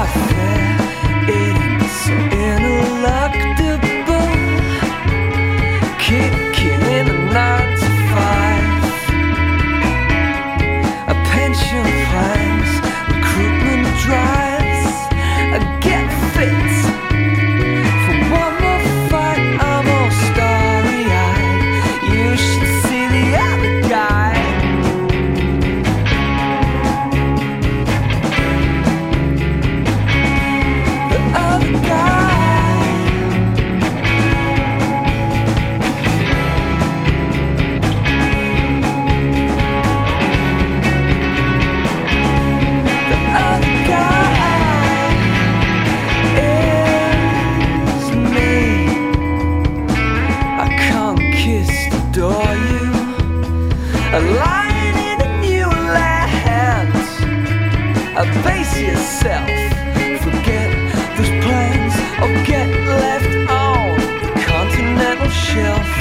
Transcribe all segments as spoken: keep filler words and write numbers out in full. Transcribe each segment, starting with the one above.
affair. It ain't so ineluctable. Kicking in the nine to five. A pension plans, recruitment drives. I get fit for one more fight. I'm all starry-eyed. You should see the other guy. The other guy. The other guy is me. I can't kiss, adore you. A line in a new land. Abase yourself. Forget those plans or get left on the continental shelf.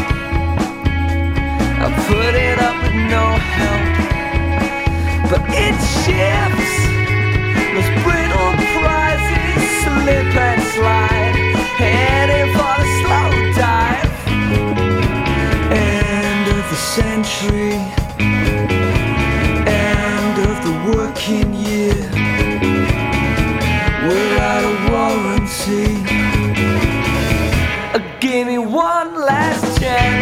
I put it up with no help, but it shifts. Those brittle prizes slip and slide, heading for the slow dive. End of the century, end of the working year. We're out of warranty. Uh, Give me one last chance.